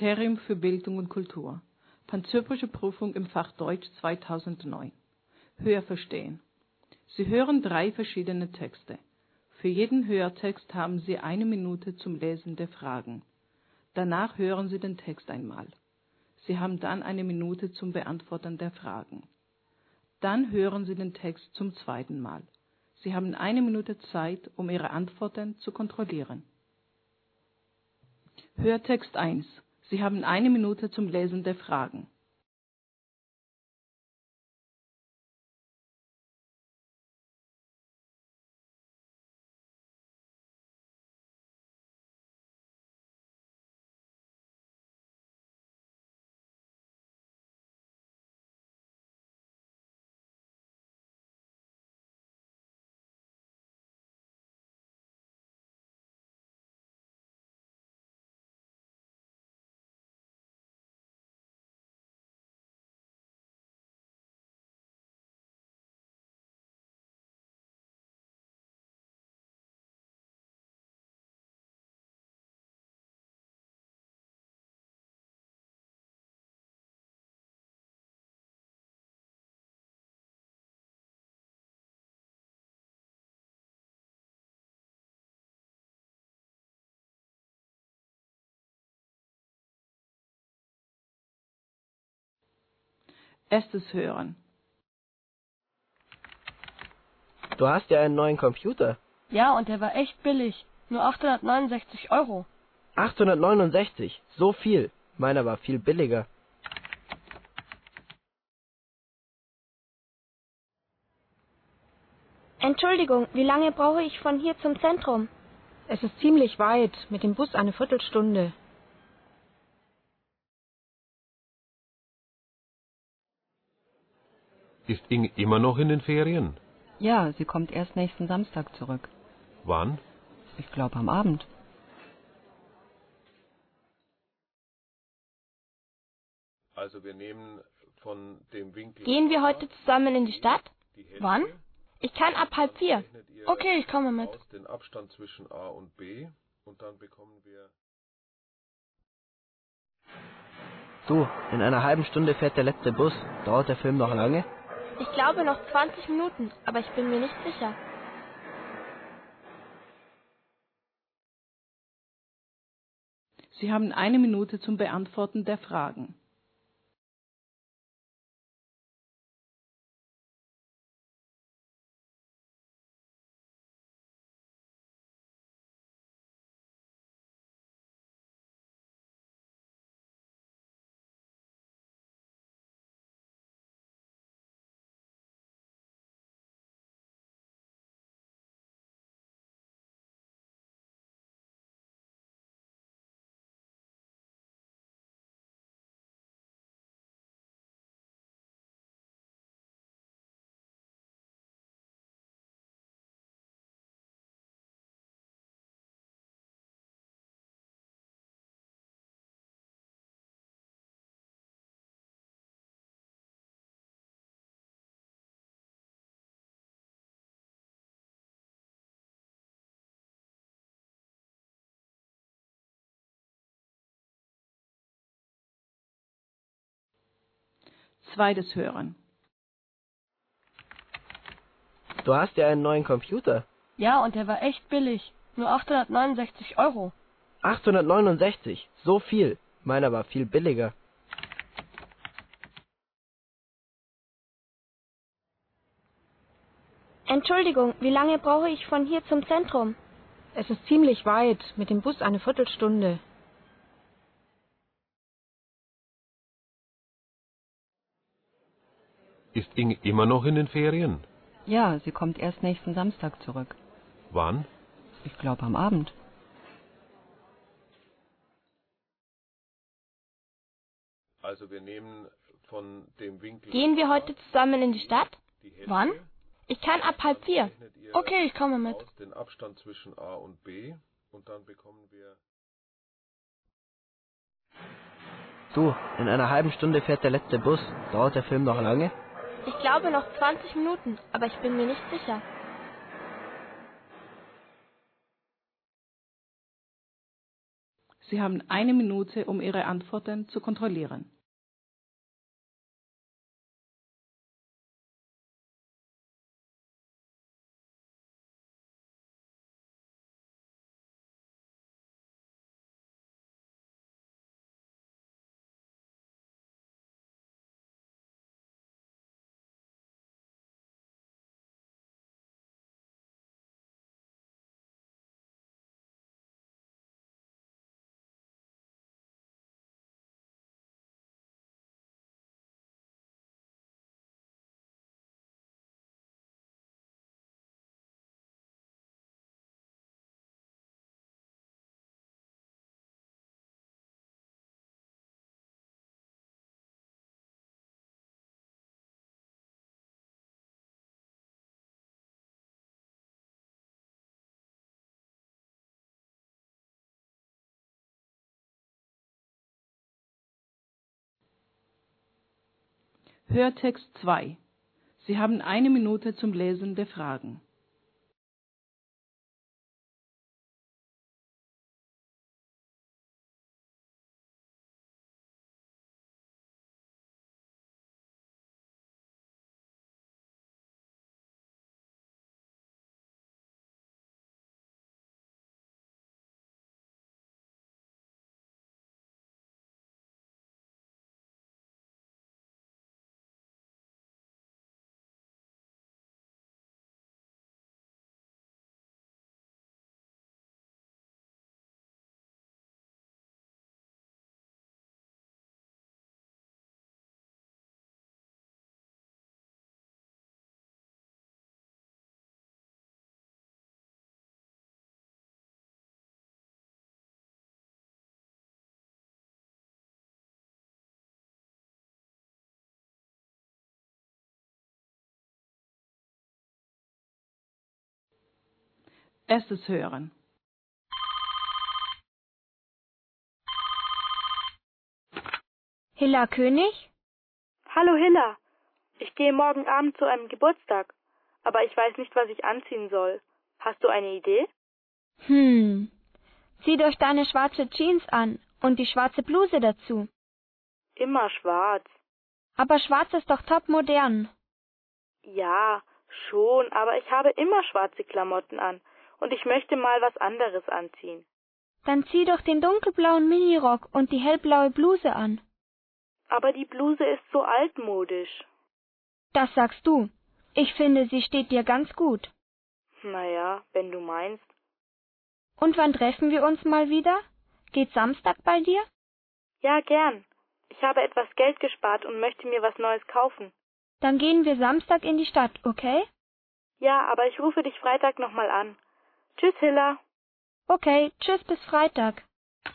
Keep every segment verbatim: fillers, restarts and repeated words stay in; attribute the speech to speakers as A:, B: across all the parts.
A: Ministerium für Bildung und Kultur. Panzyprische Prüfung im Fach Deutsch zweitausendneun. Hörverstehen. Sie hören drei verschiedene Texte. Für jeden Hörtext haben Sie eine Minute zum Lesen der Fragen. Danach hören Sie den Text einmal. Sie haben dann eine Minute zum Beantworten der Fragen. Dann hören Sie den Text zum zweiten Mal. Sie haben eine Minute Zeit, um Ihre Antworten zu kontrollieren. Hörtext eins. Sie haben eine Minute zum Lesen der Fragen. Erstes Hören.
B: Du hast ja einen neuen Computer.
C: Ja, und der war echt billig. Nur achthundertneunundsechzig Euro.
B: achthundertneunundsechzig, so viel. Meiner war viel billiger.
D: Entschuldigung, wie lange brauche ich von hier zum Zentrum?
E: Es ist ziemlich weit, mit dem Bus eine Viertelstunde.
F: Ist Inge immer noch in den Ferien?
E: Ja, sie kommt erst nächsten Samstag zurück.
F: Wann?
E: Ich glaube am Abend.
F: Also wir nehmen von dem Winkel...
D: Gehen wir heute zusammen in die Stadt?
C: Wann?
D: Ich kann ab halb vier.
C: Okay, ich komme mit.
F: Aus den Abstand zwischen A und B und dann bekommen wir...
B: Du, in einer halben Stunde fährt der letzte Bus. Dauert der Film noch lange?
D: Ich glaube noch zwanzig Minuten, aber ich bin mir nicht sicher.
A: Sie haben eine Minute zum Beantworten der Fragen. Zweites Hören.
B: Du hast ja einen neuen Computer.
C: Ja, und der war echt billig. Nur achthundertneunundsechzig Euro.
B: achthundertneunundsechzig, so viel. Meiner war viel billiger.
D: Entschuldigung, wie lange brauche ich von hier zum Zentrum?
E: Es ist ziemlich weit, mit dem Bus eine Viertelstunde.
F: Ist Inge immer noch in den Ferien?
E: Ja, sie kommt erst nächsten Samstag zurück.
F: Wann?
E: Ich glaube am Abend.
F: Also wir nehmen von dem Winkel...
D: Gehen wir heute zusammen in die Stadt?
C: Wann?
D: Ich kann ab halb vier.
C: Okay, ich komme mit.
F: Aus den Abstand zwischen A und B und dann bekommen wir...
B: Du, in einer halben Stunde fährt der letzte Bus. Dauert der Film noch lange?
D: Ich glaube noch zwanzig Minuten, aber ich bin mir nicht sicher.
A: Sie haben eine Minute, um Ihre Antworten zu kontrollieren. Hörtext zwei. Sie haben eine Minute zum Lesen der Fragen. Erstes Hören.
E: Hilla König?
G: Hallo Hilla, ich gehe morgen Abend zu einem Geburtstag, aber ich weiß nicht, was ich anziehen soll. Hast du eine Idee?
E: Hm. Zieh doch deine schwarze Jeans an und die schwarze Bluse dazu.
G: Immer schwarz.
E: Aber schwarz ist doch top modern.
G: Ja, schon, aber ich habe immer schwarze Klamotten an und ich möchte mal was anderes anziehen.
E: Dann zieh doch den dunkelblauen Minirock und die hellblaue Bluse an.
G: Aber die Bluse ist so altmodisch.
E: Das sagst du. Ich finde, sie steht dir ganz gut.
G: Naja, wenn du meinst.
E: Und wann treffen wir uns mal wieder? Geht Samstag bei dir?
G: Ja, gern. Ich habe etwas Geld gespart und möchte mir was Neues kaufen.
E: Dann gehen wir Samstag in die Stadt, okay?
G: Ja, aber ich rufe dich Freitag nochmal an. Tschüss, Hilla.
E: Okay, tschüss bis Freitag.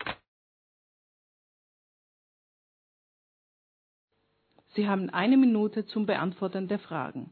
A: Sie haben eine Minute zum Beantworten der Fragen.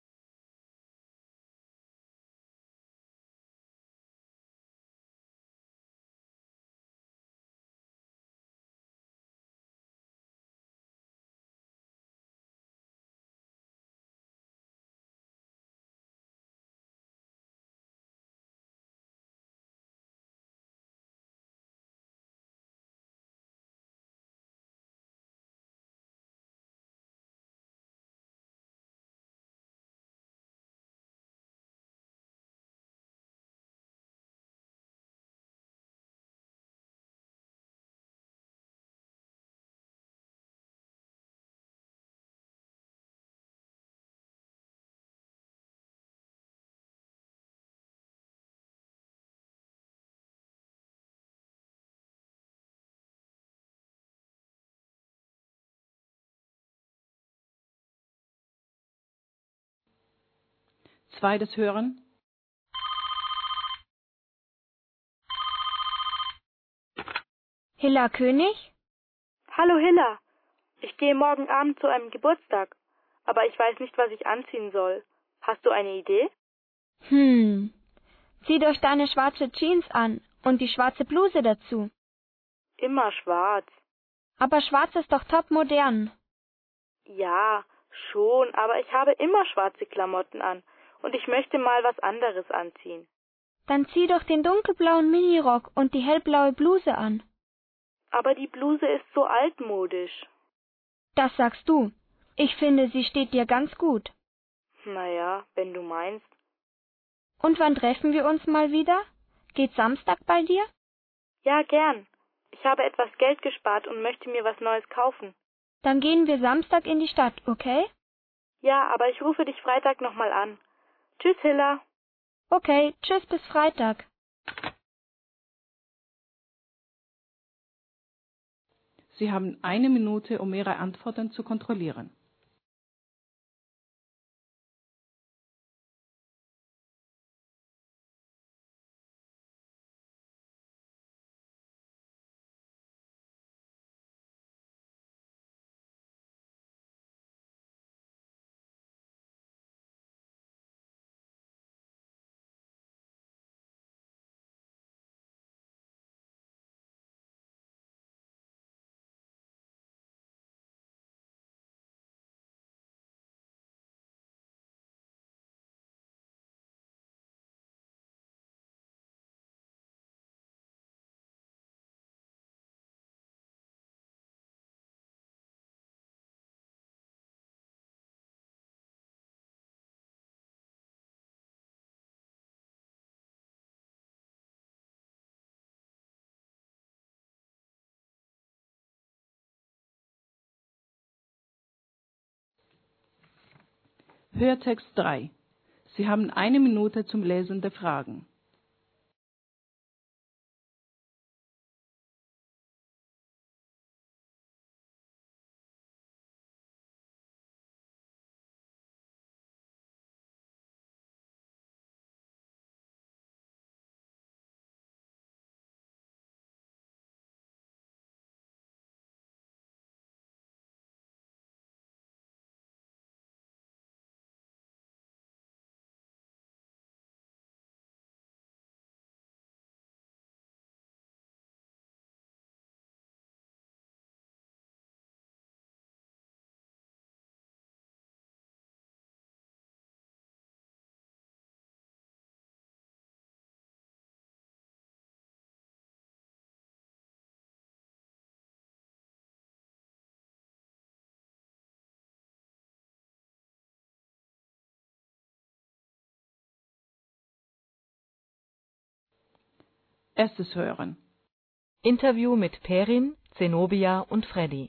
A: Zweites Hören.
E: Hilla König?
G: Hallo Hilla, ich gehe morgen Abend zu einem Geburtstag, aber ich weiß nicht, was ich anziehen soll. Hast du eine Idee?
E: Hm. Zieh doch deine schwarze Jeans an und die schwarze Bluse dazu.
G: Immer schwarz.
E: Aber schwarz ist doch top modern.
G: Ja, schon, aber ich habe immer schwarze Klamotten an und ich möchte mal was anderes anziehen.
E: Dann zieh doch den dunkelblauen Minirock und die hellblaue Bluse an.
G: Aber die Bluse ist so altmodisch.
E: Das sagst du. Ich finde, sie steht dir ganz gut.
G: Naja, wenn du meinst.
E: Und wann treffen wir uns mal wieder? Geht Samstag bei dir?
G: Ja, gern. Ich habe etwas Geld gespart und möchte mir was Neues kaufen.
E: Dann gehen wir Samstag in die Stadt, okay?
G: Ja, aber ich rufe dich Freitag nochmal an. Tschüss, Hilla.
E: Okay, tschüss bis Freitag.
A: Sie haben eine Minute, um Ihre Antworten zu kontrollieren. Hörtext drei. Sie haben eine Minute zum Lesen der Fragen. Erstes Hören.
H: Interview mit Perin, Zenobia und Freddy.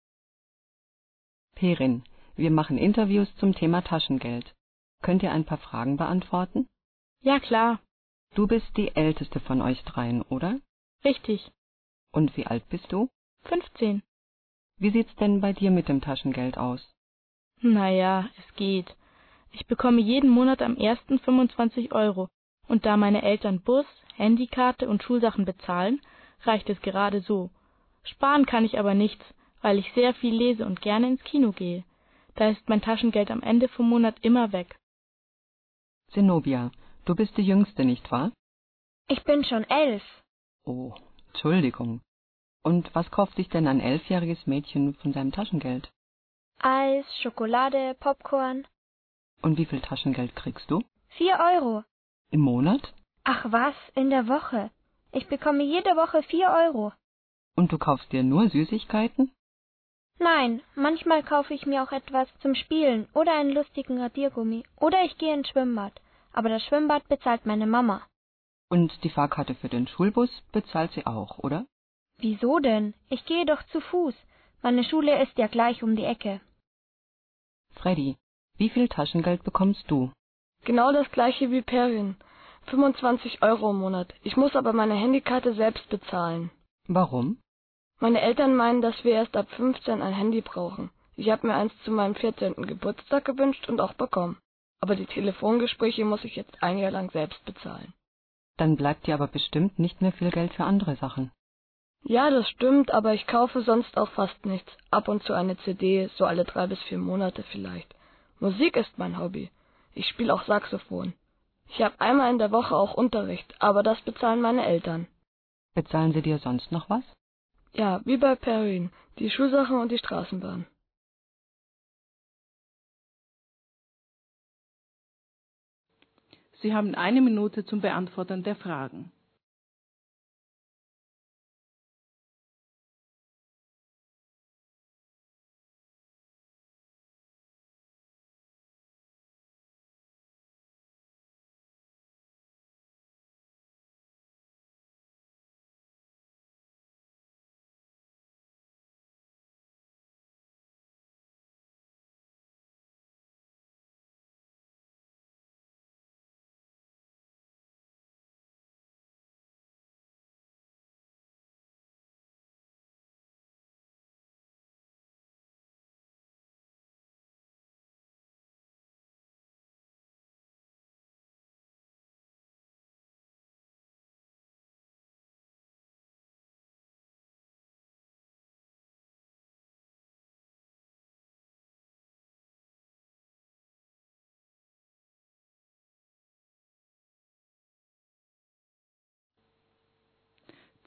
I: Perin, wir machen Interviews zum Thema Taschengeld. Könnt ihr ein paar Fragen beantworten?
C: Ja, klar.
I: Du bist die älteste von euch dreien, oder?
C: Richtig.
I: Und wie alt bist du?
C: fünfzehn.
I: Wie sieht's denn bei dir mit dem Taschengeld aus?
C: Naja, es geht. Ich bekomme jeden Monat am ersten fünfundzwanzig Euro. Und da meine Eltern Bus, Handykarte und Schulsachen bezahlen, reicht es gerade so. Sparen kann ich aber nichts, weil ich sehr viel lese und gerne ins Kino gehe. Da ist mein Taschengeld am Ende vom Monat immer weg.
I: Zenobia, du bist die Jüngste, nicht wahr?
E: Ich bin schon elf.
I: Oh, Entschuldigung. Und was kauft sich denn ein elfjähriges Mädchen von seinem Taschengeld?
E: Eis, Schokolade, Popcorn.
I: Und wie viel Taschengeld kriegst du?
E: Vier Euro.
I: Im Monat?
E: Ach was, in der Woche. Ich bekomme jede Woche vier Euro.
I: Und du kaufst dir nur Süßigkeiten?
E: Nein, manchmal kaufe ich mir auch etwas zum Spielen oder einen lustigen Radiergummi. Oder ich gehe ins Schwimmbad. Aber das Schwimmbad bezahlt meine Mama.
I: Und die Fahrkarte für den Schulbus bezahlt sie auch, oder?
E: Wieso denn? Ich gehe doch zu Fuß. Meine Schule ist ja gleich um die Ecke.
I: Freddy, wie viel Taschengeld bekommst du?
C: Genau das gleiche wie Perin. fünfundzwanzig Euro im Monat. Ich muss aber meine Handykarte selbst bezahlen.
I: Warum?
C: Meine Eltern meinen, dass wir erst ab fünfzehn ein Handy brauchen. Ich habe mir eins zu meinem vierzehnten Geburtstag gewünscht und auch bekommen. Aber die Telefongespräche muss ich jetzt ein Jahr lang selbst bezahlen.
I: Dann bleibt dir aber bestimmt nicht mehr viel Geld für andere Sachen.
C: Ja, das stimmt, aber ich kaufe sonst auch fast nichts. Ab und zu eine C D, so alle drei bis vier Monate vielleicht. Musik ist mein Hobby. Ich spiele auch Saxophon. Ich habe einmal in der Woche auch Unterricht, aber das bezahlen meine Eltern.
I: Bezahlen sie dir sonst noch was?
C: Ja, wie bei Perin, die Schulsachen und die Straßenbahn.
A: Sie haben eine Minute zum Beantworten der Fragen.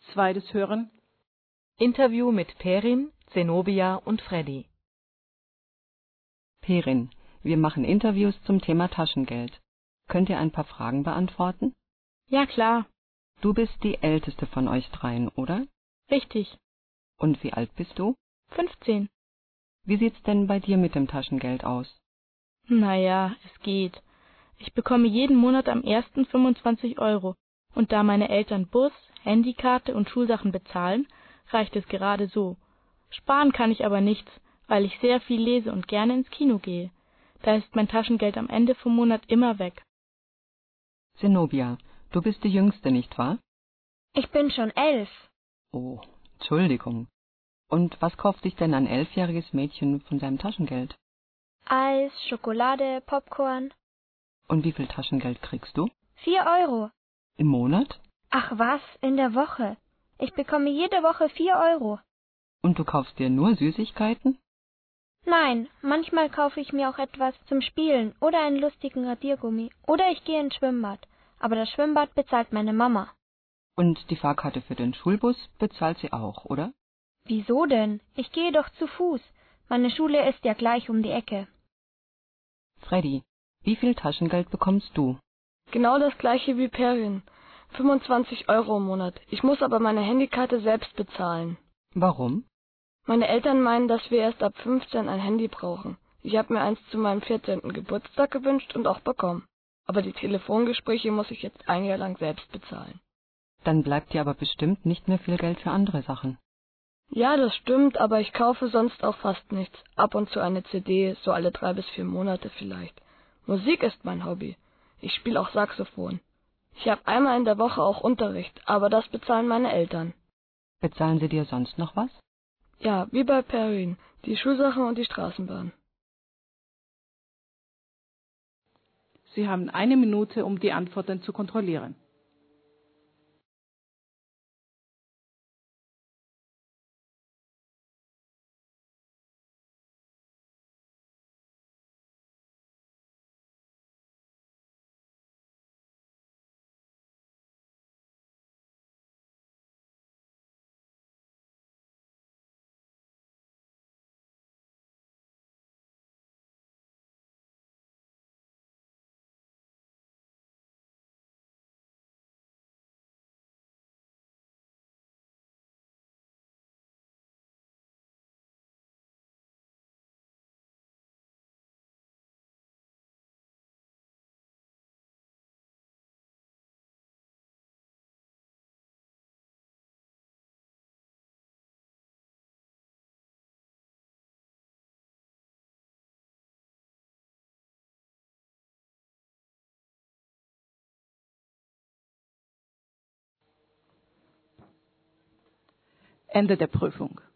A: Zweites Hören.
H: Interview mit Perin, Zenobia und Freddy.
I: Perin, wir machen Interviews zum Thema Taschengeld. Könnt ihr ein paar Fragen beantworten?
C: Ja, klar.
I: Du bist die älteste von euch dreien, oder?
C: Richtig.
I: Und wie alt bist du?
C: fünfzehn.
I: Wie sieht's denn bei dir mit dem Taschengeld aus?
C: Naja, es geht. Ich bekomme jeden Monat am ersten fünfundzwanzig Euro. Und da meine Eltern Bus, Handykarte und Schulsachen bezahlen, reicht es gerade so. Sparen kann ich aber nichts, weil ich sehr viel lese und gerne ins Kino gehe. Da ist mein Taschengeld am Ende vom Monat immer weg.
I: Zenobia, du bist die Jüngste, nicht wahr?
E: Ich bin schon elf.
I: Oh, Entschuldigung. Und was kauft sich denn ein elfjähriges Mädchen von seinem Taschengeld?
E: Eis, Schokolade, Popcorn.
I: Und wie viel Taschengeld kriegst du?
E: Vier Euro.
I: Im Monat?
E: Ach was, in der Woche. Ich bekomme jede Woche vier Euro.
I: Und du kaufst dir nur Süßigkeiten?
E: Nein, manchmal kaufe ich mir auch etwas zum Spielen oder einen lustigen Radiergummi. Oder ich gehe ins Schwimmbad. Aber das Schwimmbad bezahlt meine Mama.
I: Und die Fahrkarte für den Schulbus bezahlt sie auch, oder?
E: Wieso denn? Ich gehe doch zu Fuß. Meine Schule ist ja gleich um die Ecke.
I: Freddy, wie viel Taschengeld bekommst du?
J: Genau das gleiche wie Perin. fünfundzwanzig Euro im Monat. Ich muss aber meine Handykarte selbst bezahlen.
I: Warum?
J: Meine Eltern meinen, dass wir erst ab fünfzehn ein Handy brauchen. Ich habe mir eins zu meinem vierzehnten Geburtstag gewünscht und auch bekommen. Aber die Telefongespräche muss ich jetzt ein Jahr lang selbst bezahlen.
I: Dann bleibt dir aber bestimmt nicht mehr viel Geld für andere Sachen.
J: Ja, das stimmt, aber ich kaufe sonst auch fast nichts. Ab und zu eine C D, so alle drei bis vier Monate vielleicht. Musik ist mein Hobby. Ich spiele auch Saxophon. Ich habe einmal in der Woche auch Unterricht, aber das bezahlen meine Eltern.
I: Bezahlen sie dir sonst noch was?
J: Ja, wie bei Perin, die Schulsachen und die Straßenbahn.
A: Sie haben eine Minute, um die Antworten zu kontrollieren. Ende der Prüfung.